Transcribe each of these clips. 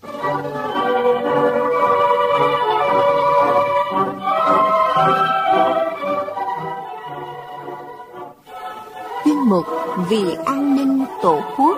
Chuyên mục Vì an ninh Tổ quốc.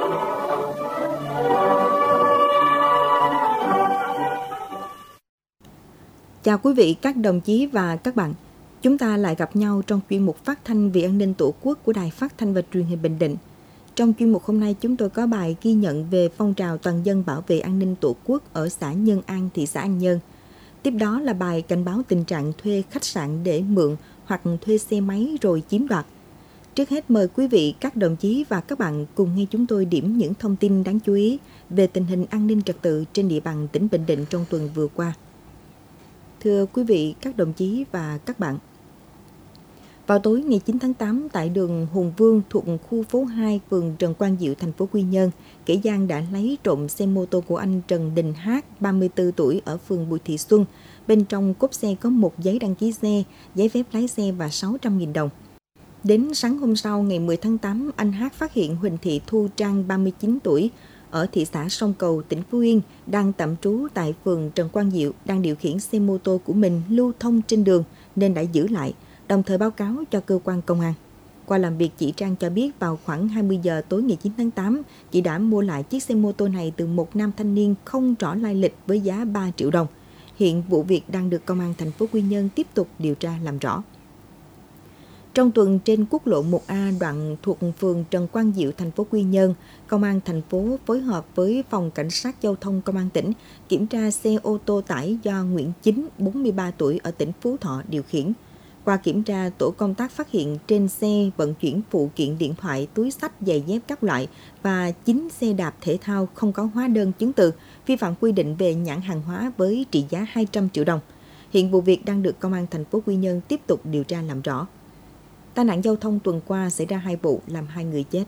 Chào quý vị, các đồng chí và các bạn. Chúng ta lại gặp nhau trong chuyên mục phát thanh Vì an ninh Tổ quốc của Đài Phát thanh và Truyền hình Bình Định. Trong chuyên mục hôm nay, chúng tôi có bài ghi nhận về phong trào toàn dân bảo vệ an ninh Tổ quốc ở xã Nhân An, thị xã An Nhơn. Tiếp đó là bài cảnh báo tình trạng thuê khách sạn để mượn hoặc thuê xe máy rồi chiếm đoạt. Trước hết mời quý vị, các đồng chí và các bạn cùng nghe chúng tôi điểm những thông tin đáng chú ý về tình hình an ninh trật tự trên địa bàn tỉnh Bình Định trong tuần vừa qua. Thưa quý vị, các đồng chí và các bạn, vào tối ngày 9 tháng 8 tại đường Hùng Vương thuộc khu phố 2, phường Trần Quang Diệu, thành phố Quy Nhơn, kẻ gian đã lấy trộm xe mô tô của anh Trần Đình Hát, 34 tuổi ở phường Bùi Thị Xuân. Bên trong cốp xe có một giấy đăng ký xe, giấy phép lái xe và 600.000 đồng. Đến sáng hôm sau ngày 10 tháng 8, anh Hát phát hiện Huỳnh Thị Thu Trang, 39 tuổi, ở thị xã Sông Cầu, tỉnh Phú Yên, đang tạm trú tại phường Trần Quang Diệu, đang điều khiển xe mô tô của mình lưu thông trên đường nên đã giữ lại, đồng thời báo cáo cho cơ quan công an. Qua làm việc, chị Trang cho biết vào khoảng 20 giờ tối ngày 9 tháng 8, chị đã mua lại chiếc xe mô tô này từ một nam thanh niên không rõ lai lịch với giá 3 triệu đồng. Hiện vụ việc đang được Công an thành phố Quy Nhơn tiếp tục điều tra làm rõ. Trong tuần, trên quốc lộ 1A đoạn thuộc phường Trần Quang Diệu, thành phố Quy Nhơn, Công an thành phố phối hợp với Phòng Cảnh sát Giao thông Công an tỉnh kiểm tra xe ô tô tải do Nguyễn Chính, 43 tuổi, ở tỉnh Phú Thọ điều khiển. Qua kiểm tra, tổ công tác phát hiện trên xe vận chuyển phụ kiện điện thoại, túi xách, giày dép các loại và 9 xe đạp thể thao không có hóa đơn chứng từ, vi phạm quy định về nhãn hàng hóa với trị giá 200 triệu đồng. Hiện vụ việc đang được Công an thành phố Quy Nhơn tiếp tục điều tra làm rõ. Tai nạn giao thông tuần qua xảy ra 2 vụ làm 2 người chết.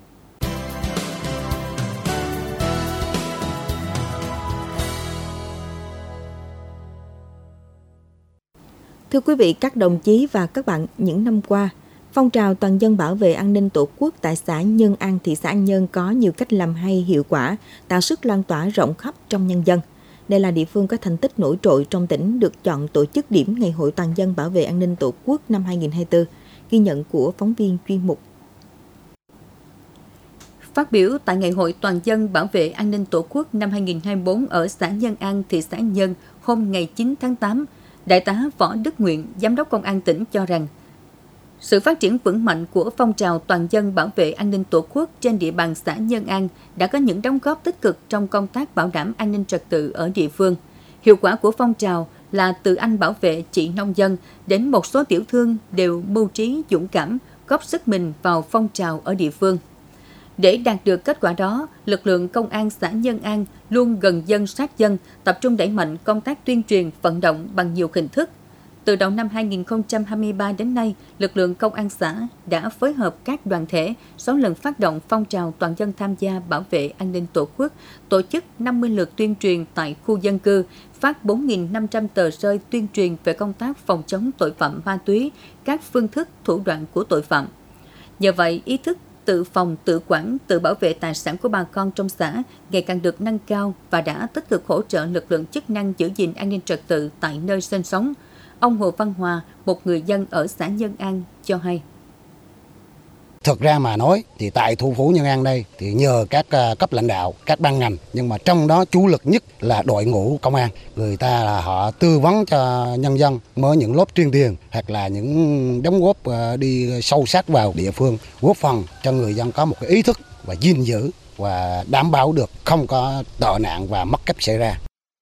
Thưa quý vị, các đồng chí và các bạn, những năm qua, phong trào toàn dân bảo vệ an ninh Tổ quốc tại xã Nhân An, thị xã An Nhơn có nhiều cách làm hay, hiệu quả, tạo sức lan tỏa rộng khắp trong nhân dân. Đây là địa phương có thành tích nổi trội trong tỉnh, được chọn tổ chức điểm Ngày hội toàn dân bảo vệ an ninh Tổ quốc năm 2024. Ghi nhận của phóng viên chuyên mục. Phát biểu tại Ngày hội toàn dân bảo vệ an ninh Tổ quốc năm 2024 ở xã Nhân An, thị xã An Nhơn hôm ngày 9 tháng 8, Đại tá Võ Đức Nguyện, Giám đốc Công an tỉnh cho rằng sự phát triển vững mạnh của phong trào toàn dân bảo vệ an ninh Tổ quốc trên địa bàn xã Nhân An đã có những đóng góp tích cực trong công tác bảo đảm an ninh trật tự ở địa phương. Hiệu quả của phong trào là từ anh bảo vệ, chị nông dân đến một số tiểu thương đều mưu trí dũng cảm, góp sức mình vào phong trào ở địa phương. Để đạt được kết quả đó, lực lượng công an xã Nhân An luôn gần dân sát dân, tập trung đẩy mạnh công tác tuyên truyền, vận động bằng nhiều hình thức. Từ đầu năm 2023 đến nay, lực lượng công an xã đã phối hợp các đoàn thể 6 lần phát động phong trào toàn dân tham gia bảo vệ an ninh Tổ quốc, tổ chức 50 lượt tuyên truyền tại khu dân cư, phát 4.500 tờ rơi tuyên truyền về công tác phòng chống tội phạm ma túy, các phương thức, thủ đoạn của tội phạm. Nhờ vậy, ý thức tự phòng, tự quản, tự bảo vệ tài sản của bà con trong xã ngày càng được nâng cao và đã tích cực hỗ trợ lực lượng chức năng giữ gìn an ninh trật tự tại nơi sinh sống. Ông Hồ Văn Hòa, một người dân ở xã Nhân An, cho hay. Thực ra mà nói thì tại khu phố Nhân An đây thì nhờ các cấp lãnh đạo, các ban ngành, nhưng mà trong đó chủ lực nhất là đội ngũ công an. Người ta là họ tư vấn cho nhân dân mở những lớp tuyên truyền hoặc là những đóng góp đi sâu sát vào địa phương, góp phần cho người dân có một cái ý thức và gìn giữ và đảm bảo được không có tệ nạn và mất cắp xảy ra.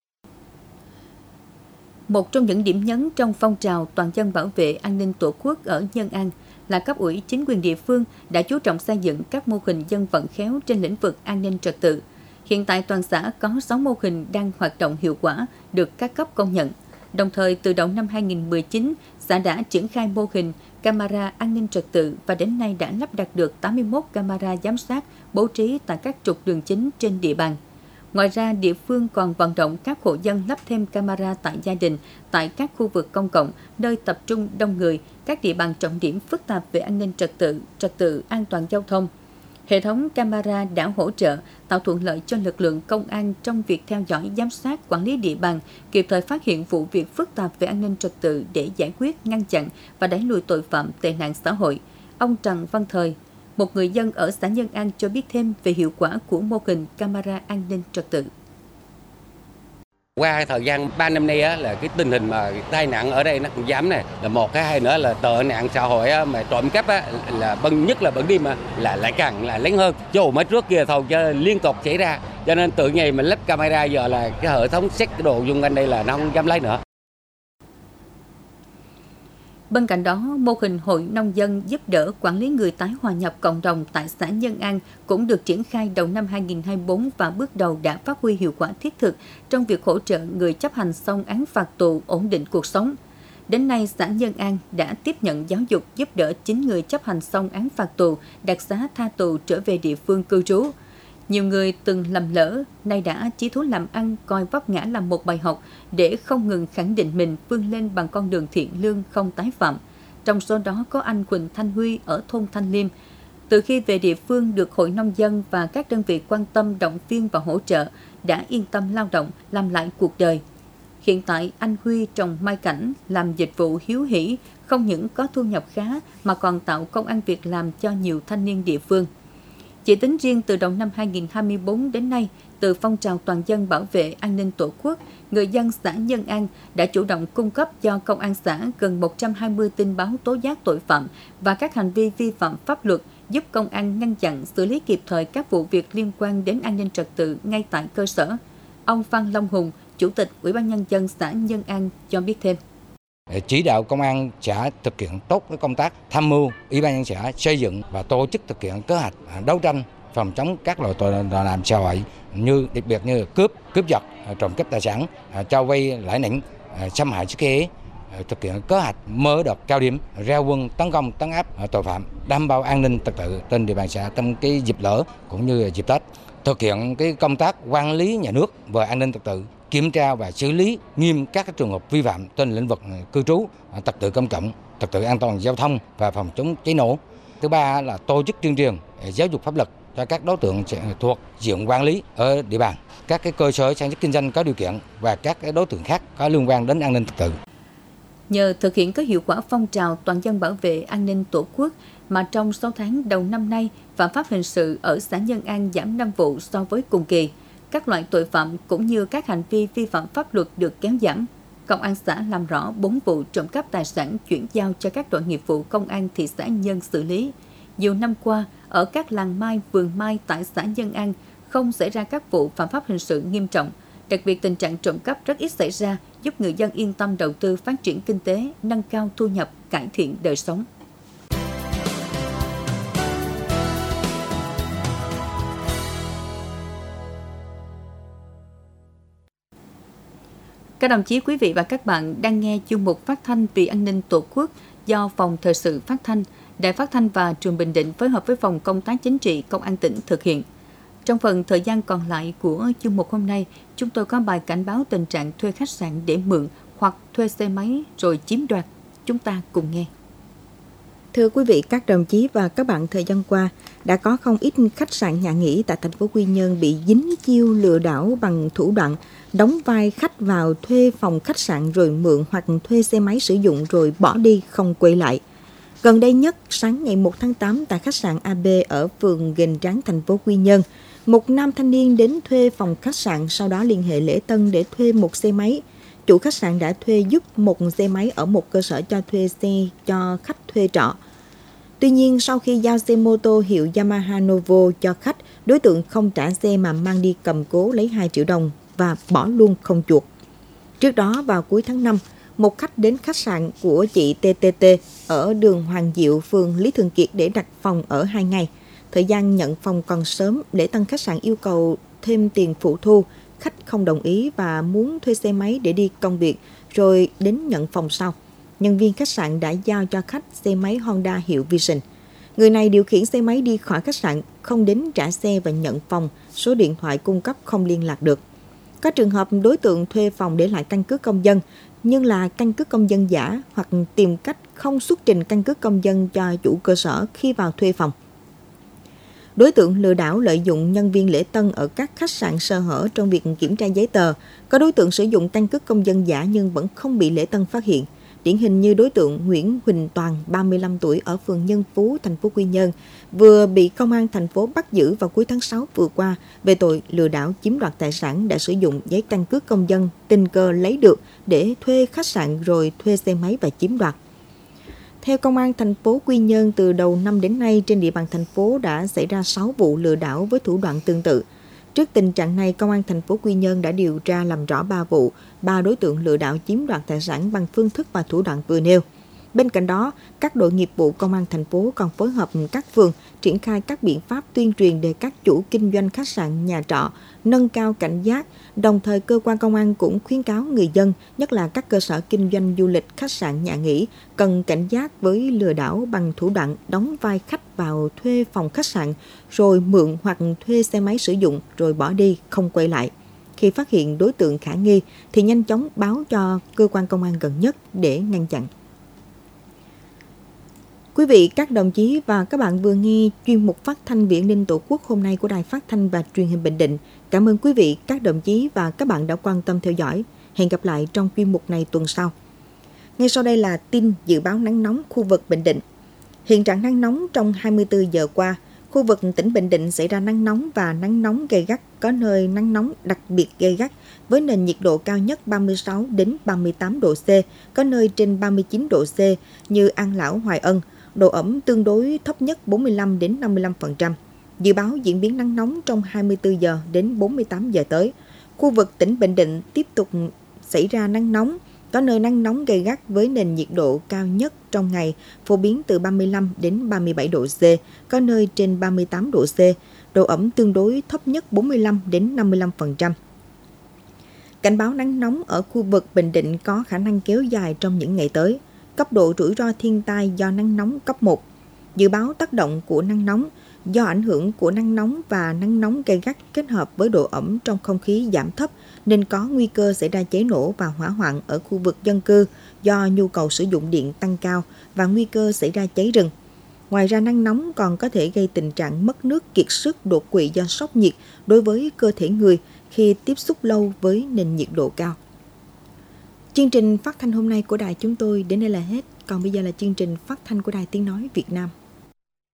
Một trong những điểm nhấn trong phong trào toàn dân bảo vệ an ninh Tổ quốc ở Nhân An là cấp ủy chính quyền địa phương đã chú trọng xây dựng các mô hình dân vận khéo trên lĩnh vực an ninh trật tự. Hiện tại toàn xã có 6 mô hình đang hoạt động hiệu quả, được các cấp công nhận. Đồng thời, từ đầu năm 2019, xã đã triển khai mô hình camera an ninh trật tự và đến nay đã lắp đặt được 81 camera giám sát bố trí tại các trục đường chính trên địa bàn. Ngoài ra, địa phương còn vận động các hộ dân lắp thêm camera tại gia đình, tại các khu vực công cộng, nơi tập trung đông người, các địa bàn trọng điểm phức tạp về an ninh trật tự an toàn giao thông. Hệ thống camera đã hỗ trợ tạo thuận lợi cho lực lượng công an trong việc theo dõi, giám sát, quản lý địa bàn, kịp thời phát hiện vụ việc phức tạp về an ninh trật tự để giải quyết, ngăn chặn và đẩy lùi tội phạm, tệ nạn xã hội. Ông Trần Văn Thời, một người dân ở xã Nhân An cho biết thêm về hiệu quả của mô hình camera an ninh trật tự. Qua thời gian 3 năm nay á, là cái tình hình mà tai nạn ở đây nó cũng giảm này, là một cái, hai nữa là tệ nạn xã hội á, mà trộm cắp á, là nhất là ban đêm mà là lại càng là lớn hơn. Chứ mấy trước kia thôi cho liên tục xảy ra, cho nên từ ngày mình lắp camera giờ là cái hệ thống xét cái đồ dùng quanh đây là nó không dám lấy nữa. Bên cạnh đó, mô hình hội nông dân giúp đỡ quản lý người tái hòa nhập cộng đồng tại xã Nhân An cũng được triển khai đầu năm 2024 và bước đầu đã phát huy hiệu quả thiết thực trong việc hỗ trợ người chấp hành xong án phạt tù ổn định cuộc sống. Đến nay, xã Nhân An đã tiếp nhận giáo dục giúp đỡ 9 người chấp hành xong án phạt tù, đặc xá tha tù trở về địa phương cư trú. Nhiều người từng lầm lỡ, nay đã chí thú làm ăn, coi vấp ngã làm một bài học để không ngừng khẳng định mình vươn lên bằng con đường thiện lương không tái phạm. Trong số đó có anh Quỳnh Thanh Huy ở thôn Thanh Liêm. Từ khi về địa phương được Hội Nông dân và các đơn vị quan tâm, động viên và hỗ trợ, đã yên tâm lao động, làm lại cuộc đời. Hiện tại, anh Huy trồng mai cảnh, làm dịch vụ hiếu hỉ, không những có thu nhập khá mà còn tạo công ăn việc làm cho nhiều thanh niên địa phương. Chỉ tính riêng từ đầu năm 2024 đến nay, từ phong trào toàn dân bảo vệ an ninh Tổ quốc, người dân xã Nhân An đã chủ động cung cấp cho công an xã gần 120 tin báo tố giác tội phạm và các hành vi vi phạm pháp luật, giúp công an ngăn chặn, xử lý kịp thời các vụ việc liên quan đến an ninh trật tự ngay tại cơ sở. Ông Phan Long Hùng, Chủ tịch Ủy ban Nhân dân xã Nhân An cho biết thêm. Chỉ đạo công an xã thực hiện tốt cái công tác tham mưu Ủy ban nhân xã xây dựng và tổ chức thực hiện kế hoạch đấu tranh phòng chống các loại tội phạm xã hội như đặc biệt như cướp giật, trộm cắp tài sản, cho vay lãi nặng, xâm hại sức khỏe, thực hiện kế hoạch mở đợt cao điểm ra quân tấn công trấn áp tội phạm, đảm bảo an ninh trật tự trên địa bàn xã trong cái dịp lễ cũng như dịp Tết, thực hiện cái công tác quản lý nhà nước về an ninh trật tự, kiểm tra và xử lý nghiêm các trường hợp vi phạm trên lĩnh vực cư trú, trật tự công cộng, trật tự an toàn giao thông và phòng chống cháy nổ. Thứ ba là tổ chức tuyên truyền giáo dục pháp luật cho các đối tượng thuộc diện quản lý ở địa bàn, các cái cơ sở sản xuất kinh doanh có điều kiện và các cái đối tượng khác có liên quan đến an ninh trật tự. Nhờ thực hiện có hiệu quả phong trào toàn dân bảo vệ an ninh Tổ quốc mà trong 6 tháng đầu năm nay, phạm pháp hình sự ở xã Nhân An giảm 5 vụ so với cùng kỳ. Các loại tội phạm cũng như các hành vi vi phạm pháp luật được kéo giảm. Công an xã làm rõ 4 vụ trộm cắp tài sản chuyển giao cho các đội nghiệp vụ công an thị xã Nhân xử lý. Nhiều năm qua, ở các làng mai, vườn mai tại xã Nhân An không xảy ra các vụ phạm pháp hình sự nghiêm trọng. Đặc biệt tình trạng trộm cắp rất ít xảy ra, giúp người dân yên tâm đầu tư phát triển kinh tế, nâng cao thu nhập, cải thiện đời sống. Các đồng chí, quý vị và các bạn đang nghe chuyên mục phát thanh vì an ninh Tổ quốc do Phòng Thời sự Phát thanh, Đài Phát thanh và Truyền Bình Định phối hợp với Phòng Công tác Chính trị Công an tỉnh thực hiện. Trong phần thời gian còn lại của chuyên mục hôm nay, chúng tôi có bài cảnh báo tình trạng thuê khách sạn để mượn hoặc thuê xe máy rồi chiếm đoạt. Chúng ta cùng nghe. Thưa quý vị, các đồng chí và các bạn, thời gian qua đã có không ít khách sạn nhà nghỉ tại thành phố Quy Nhơn bị dính chiêu lừa đảo bằng thủ đoạn đóng vai khách vào thuê phòng khách sạn rồi mượn hoặc thuê xe máy sử dụng rồi bỏ đi không quay lại. Gần đây nhất, sáng ngày 1 tháng 8 tại khách sạn AB ở phường Gành Ráng, thành phố Quy Nhơn, một nam thanh niên đến thuê phòng khách sạn, sau đó liên hệ lễ tân để thuê một xe máy. Chủ khách sạn đã thuê giúp một xe máy ở một cơ sở cho thuê xe cho khách thuê trọ. Tuy nhiên, sau khi giao xe mô tô hiệu Yamaha Novo cho khách, đối tượng không trả xe mà mang đi cầm cố lấy 2 triệu đồng và bỏ luôn không chuộc. Trước đó, vào cuối tháng 5, một khách đến khách sạn của chị TTT ở đường Hoàng Diệu, phường Lý Thường Kiệt để đặt phòng ở 2 ngày. Thời gian nhận phòng còn sớm, lễ tân khách sạn yêu cầu thêm tiền phụ thu. Khách không đồng ý và muốn thuê xe máy để đi công việc rồi đến nhận phòng sau. Nhân viên khách sạn đã giao cho khách xe máy Honda hiệu Vision. Người này điều khiển xe máy đi khỏi khách sạn, không đến trả xe và nhận phòng, số điện thoại cung cấp không liên lạc được. Có trường hợp đối tượng thuê phòng để lại căn cước công dân, nhưng là căn cước công dân giả hoặc tìm cách không xuất trình căn cước công dân cho chủ cơ sở khi vào thuê phòng. Đối tượng lừa đảo lợi dụng nhân viên lễ tân ở các khách sạn sơ hở trong việc kiểm tra giấy tờ. Có đối tượng sử dụng căn cước công dân giả nhưng vẫn không bị lễ tân phát hiện. Điển hình như đối tượng Nguyễn Huỳnh Toàn, 35 tuổi ở phường Nhân Phú, thành phố Quy Nhơn, vừa bị công an thành phố bắt giữ vào cuối tháng 6 vừa qua về tội lừa đảo chiếm đoạt tài sản, đã sử dụng giấy căn cước công dân tình cờ lấy được để thuê khách sạn rồi thuê xe máy và chiếm đoạt. Theo Công an thành phố Quy Nhơn, từ đầu năm đến nay trên địa bàn thành phố đã xảy ra 6 vụ lừa đảo với thủ đoạn tương tự. Trước tình trạng này, Công an thành phố Quy Nhơn đã điều tra làm rõ 3 vụ, 3 đối tượng lừa đảo chiếm đoạt tài sản bằng phương thức và thủ đoạn vừa nêu. Bên cạnh đó, các đội nghiệp vụ Công an thành phố còn phối hợp các phường triển khai các biện pháp tuyên truyền để các chủ kinh doanh khách sạn, nhà trọ nâng cao cảnh giác. Đồng thời, cơ quan công an cũng khuyến cáo người dân, nhất là các cơ sở kinh doanh du lịch, khách sạn, nhà nghỉ, cần cảnh giác với lừa đảo bằng thủ đoạn đóng vai khách vào thuê phòng khách sạn, rồi mượn hoặc thuê xe máy sử dụng rồi bỏ đi, không quay lại. Khi phát hiện đối tượng khả nghi thì nhanh chóng báo cho cơ quan công an gần nhất để ngăn chặn. Quý vị, các đồng chí và các bạn vừa nghe chuyên mục phát thanh Vì An ninh Tổ quốc hôm nay của Đài Phát thanh và Truyền hình Bình Định. Cảm ơn quý vị, các đồng chí và các bạn đã quan tâm theo dõi. Hẹn gặp lại trong chuyên mục này tuần sau. Ngay sau đây là tin dự báo nắng nóng khu vực Bình Định. Hiện trạng nắng nóng trong 24 giờ qua, khu vực tỉnh Bình Định xảy ra nắng nóng và nắng nóng gay gắt, có nơi nắng nóng đặc biệt gay gắt với nền nhiệt độ cao nhất 36 đến 38 độ C, có nơi trên 39 độ C như An Lão, Hoài Ân. Độ ẩm tương đối thấp nhất 45 đến 55%. Dự báo diễn biến nắng nóng trong 24 giờ đến 48 giờ tới. Khu vực tỉnh Bình Định tiếp tục xảy ra nắng nóng, có nơi nắng nóng gay gắt với nền nhiệt độ cao nhất trong ngày phổ biến từ 35 đến 37 độ C, có nơi trên 38 độ C. Độ ẩm tương đối thấp nhất 45 đến 55%. Cảnh báo nắng nóng ở khu vực Bình Định có khả năng kéo dài trong những ngày tới. Cấp độ rủi ro thiên tai do nắng nóng cấp 1. Dự báo tác động của nắng nóng do ảnh hưởng của nắng nóng và nắng nóng gay gắt kết hợp với độ ẩm trong không khí giảm thấp nên có nguy cơ xảy ra cháy nổ và hỏa hoạn ở khu vực dân cư do nhu cầu sử dụng điện tăng cao và nguy cơ xảy ra cháy rừng. Ngoài ra, nắng nóng còn có thể gây tình trạng mất nước, kiệt sức, đột quỵ do sốc nhiệt đối với cơ thể người khi tiếp xúc lâu với nền nhiệt độ cao. Chương trình phát thanh hôm nay của đài chúng tôi đến đây là hết. Còn bây giờ là chương trình phát thanh của Đài Tiếng Nói Việt Nam.